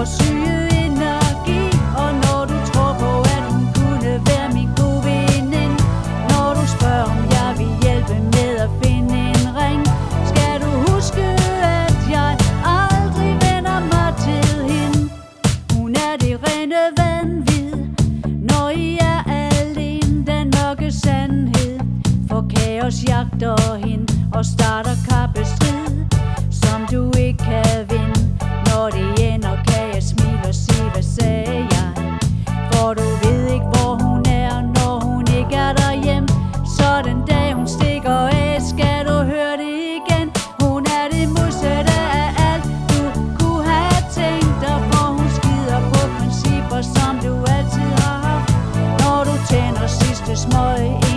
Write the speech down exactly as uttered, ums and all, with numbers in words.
og syge energi. Og når du tror på, at hun kunne være min gode veninde, når du spørger, om jeg vil hjælpe med at finde en ring, skal du huske, at jeg aldrig vender mig til hende. Hun er det rene vanvid, når I er alene, den mørke sandhed. For kaos jagter hende og starter kappestrid, som du ikke kan vinde. Når det ender, kan jeg smile og sige, hvad sagde jeg? For du ved ikke, hvor hun er, når hun ikke er derhjemme. Så den dag hun stikker af, skal du høre det igen. Hun er det modsatte af alt, du kunne have tænkt dig. For hun skider på principper, som du altid har haft. Når du tænder sidste smøg